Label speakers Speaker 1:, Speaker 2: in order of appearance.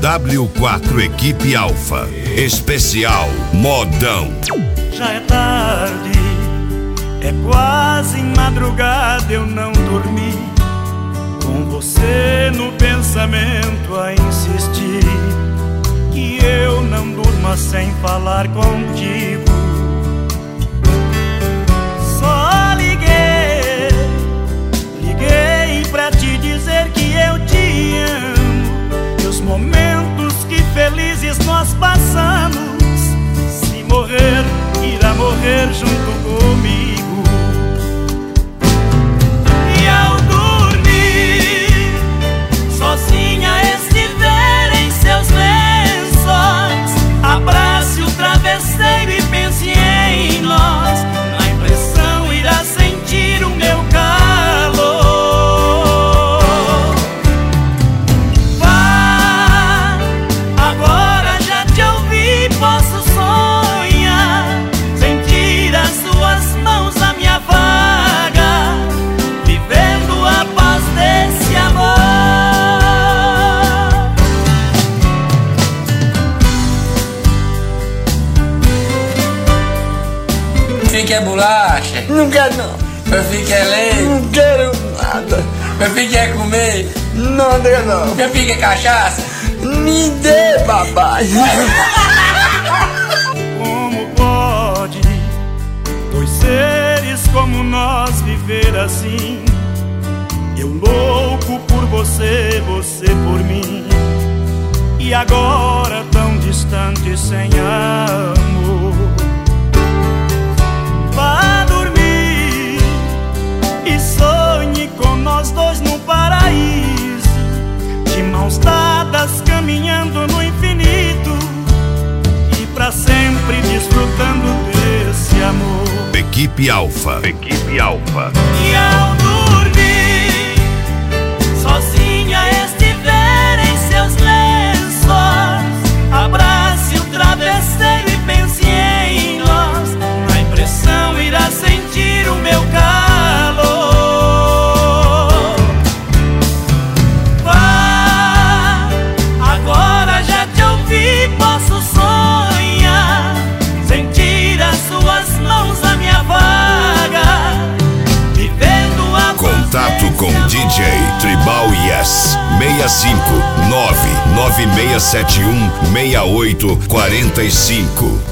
Speaker 1: W4 Equipe Alfa. Especial Modão.
Speaker 2: Já é tarde, é quase madrugada, eu não dormi. Com você no pensamento a insistir, que eu não durma sem falar contigo. Só liguei pra te dizer que eu te amo, e os momentos que felizes nós passamos, se morrer, irá morrer junto comigo. E ao dormir, sozinha estiver em seus lençóis, abrace o travesseiro e pense em nós. Na impressão irá sentir o meu calor. Vá, agora já te ouvi, posso sonhar, sentir as suas mãos à minha vaga, vivendo a paz desse amor.
Speaker 3: Meu filho quer bolacha?
Speaker 4: Não quero não.
Speaker 3: Meu filho quer leite?
Speaker 4: Não quero nada.
Speaker 3: Meu filho quer comer?
Speaker 4: Nada não.
Speaker 3: Meu filho quer cachaça?
Speaker 4: Me dê, papai.
Speaker 2: Como pode dois seres como nós viver assim? Eu louco por você, você por mim, e agora tão distante sem amor. Vá dormir e sonhe com nós dois no paraíso, de mãos dadas caminhando no infinito, e pra sempre desfrutando desse amor.
Speaker 1: Equipe Alfa. Equipe Alfa.
Speaker 2: E ao dormir, sozinha estiver em seus lençóis, abrace o travesseiro e pense em nós. Na impressão irá sentir o meu calor. Vá, agora já te ouvi, posso sonhar, sentir as suas mãos à minha vaga, vivendo a
Speaker 1: Contato com DJ Tribal Yes 65996716845.